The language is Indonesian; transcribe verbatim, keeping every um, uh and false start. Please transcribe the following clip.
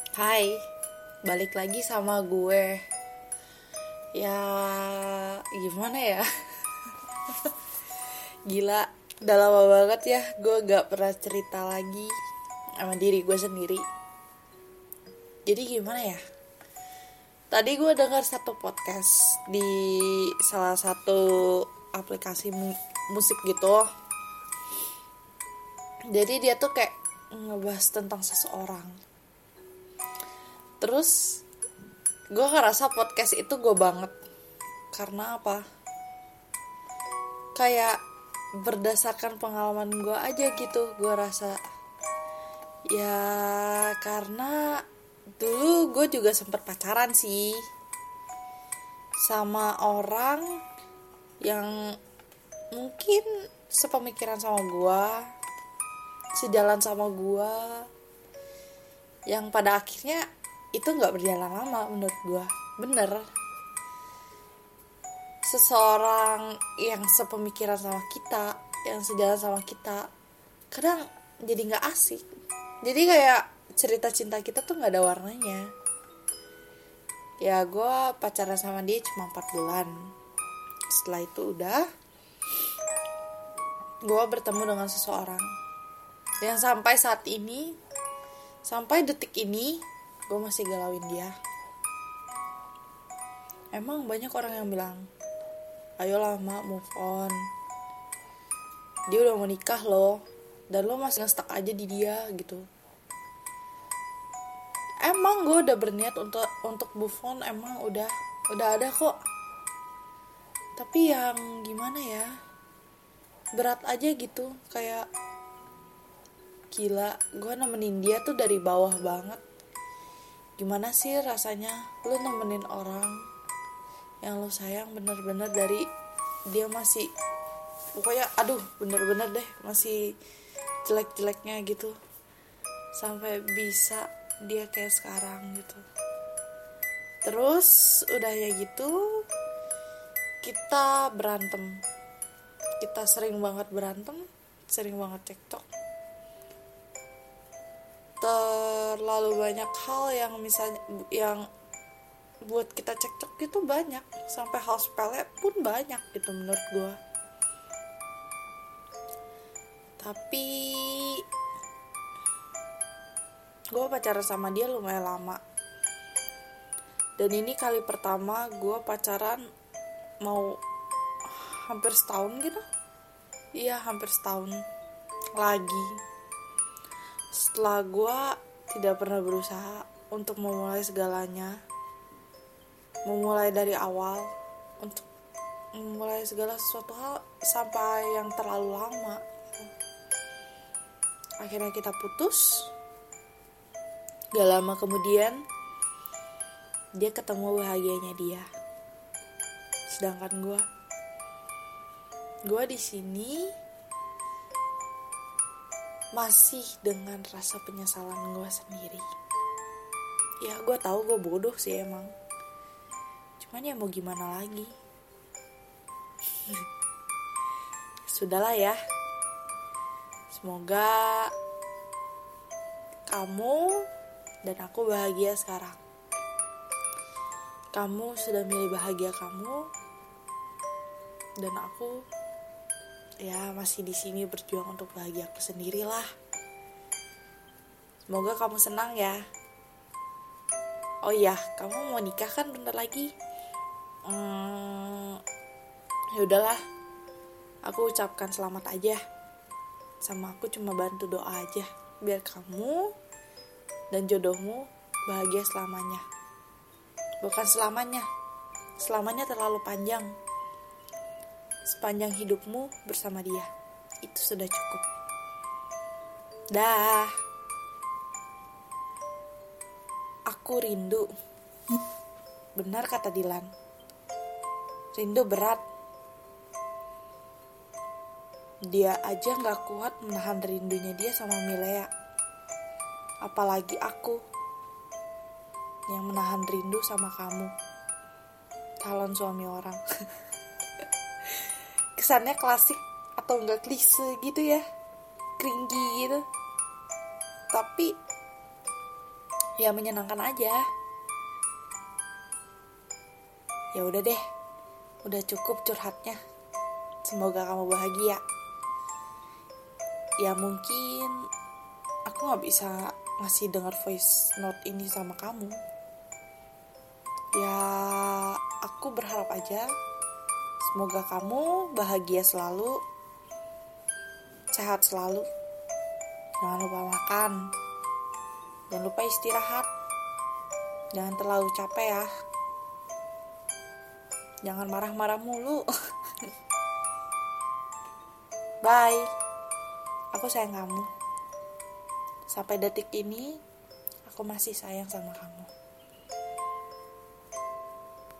Hai, balik lagi sama gue. Ya, gimana ya? Gila, udah lama banget ya gue gak pernah cerita lagi sama diri gue sendiri. Jadi gimana ya? Tadi gue dengar satu podcast di salah satu aplikasi mu- musik gitu. Jadi dia tuh kayak ngebahas tentang seseorang. Terus gue ngerasa podcast itu gue banget. Karena apa? Kayak berdasarkan pengalaman gue aja gitu. Gue rasa ya karena dulu gue juga sempet pacaran sih sama orang yang mungkin sepemikiran sama gue, sejalan sama gue, yang pada akhirnya itu nggak berjalan lama menurut gue. Bener, seseorang yang sepemikiran sama kita, yang sejalan sama kita, kadang jadi nggak asik. Jadi kayak cerita cinta kita tuh nggak ada warnanya. Ya gue pacaran sama dia cuma empat bulan. Setelah itu udah gue bertemu dengan seseorang yang sampai saat ini, sampai detik ini gue masih galauin dia. Emang banyak orang yang bilang, ayolah mak, move on, dia udah mau nikah loh, dan lo masih nge-stuck aja di dia gitu. Emang gue udah berniat untuk untuk move on, emang udah udah ada kok. Tapi yang gimana ya, berat aja gitu. Kayak gila, gue nemenin dia tuh dari bawah banget. Gimana sih rasanya lo nemenin orang yang lo sayang bener-bener dari dia masih, pokoknya aduh bener-bener deh masih jelek-jeleknya gitu, sampai bisa dia kayak sekarang gitu. Terus udah ya gitu kita berantem, kita sering banget berantem, sering banget cekcok, terlalu banyak hal yang misalnya yang buat kita cekcok itu banyak, sampai hal sepele pun banyak gitu menurut gue. Tapi gue pacaran sama dia lumayan lama, dan ini kali pertama gue pacaran mau hampir setahun gitu. Iya, hampir setahun lagi, setelah gue tidak pernah berusaha untuk memulai segalanya, memulai dari awal, untuk memulai segala sesuatu hal sampai yang terlalu lama. Akhirnya kita putus. Gak lama kemudian dia ketemu bahagianya dia, sedangkan gue gue di sini masih dengan rasa penyesalan gue sendiri. Ya gue tahu gue bodoh sih emang, cuman ya mau gimana lagi. Sudahlah ya. Semoga kamu dan aku bahagia sekarang. Kamu sudah milih bahagia kamu, dan aku ya masih di sini berjuang untuk bahagia aku sendiri lah. Semoga kamu senang ya. Oh iya, kamu mau nikah kan bentar lagi? Hmm, ya udahlah, aku ucapkan selamat aja. Sama aku cuma bantu doa aja biar kamu dan jodohmu bahagia selamanya. Bukan selamanya, selamanya terlalu panjang. Sepanjang hidupmu bersama dia, itu sudah cukup. Dah. Aku rindu. Benar kata Dilan, rindu berat. Dia aja gak kuat menahan rindunya dia sama Milea, apalagi aku yang menahan rindu sama kamu, calon suami orang. Kesannya klasik atau enggak klise gitu ya, cringy gitu. Tapi ya menyenangkan aja. Ya udah deh, udah cukup curhatnya. Semoga kamu bahagia. Ya mungkin aku gak bisa ngasih dengar voice note ini sama kamu. Ya aku berharap aja semoga kamu bahagia selalu, sehat selalu. Jangan lupa makan, jangan lupa istirahat, jangan terlalu capek ya. Jangan marah-marah mulu. Bye. Aku sayang kamu. Sampai detik ini, aku masih sayang sama kamu.